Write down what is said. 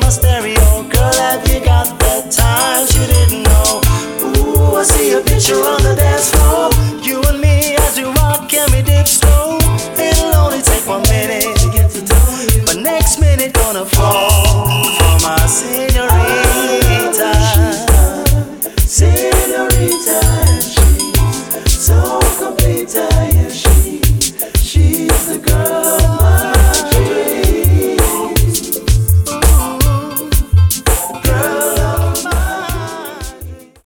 my stereo. Girl, have you got the time? She didn't know. Ooh, I see a picture on the dance floor. You